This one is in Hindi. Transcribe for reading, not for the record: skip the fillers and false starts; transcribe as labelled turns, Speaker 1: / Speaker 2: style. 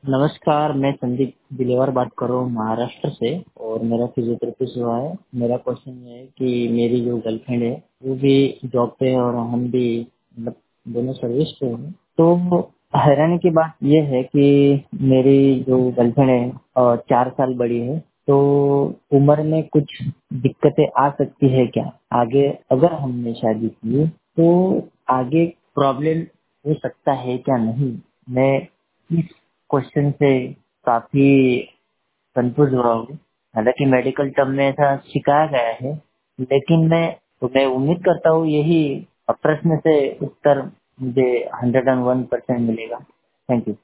Speaker 1: नमस्कार, मैं संदीप दिलेवार बात कर रहा हूँ महाराष्ट्र से। और मेरा फिजियोथेरेपी से हुआ है। मेरा क्वेश्चन ये है कि मेरी जो गर्लफ्रेंड है वो भी जॉब पे है और हम भी मतलब दोनों सर्विस पे हैं। तो हैरानी की बात ये है कि मेरी जो गर्लफ्रेंड है 4 साल बड़ी है। तो उम्र में कुछ दिक्कतें आ सकती है क्या आगे, अगर हमने शादी की तो आगे प्रॉब्लम हो सकता है क्या नहीं। मैं इस क्वेश्चन से काफी कंफ्यूज हुआ हूँ। हालांकि मेडिकल टर्म में ऐसा सिखाया गया है, लेकिन मैं उम्मीद करता हूँ यही प्रश्न से उत्तर मुझे 101% मिलेगा। Thank you.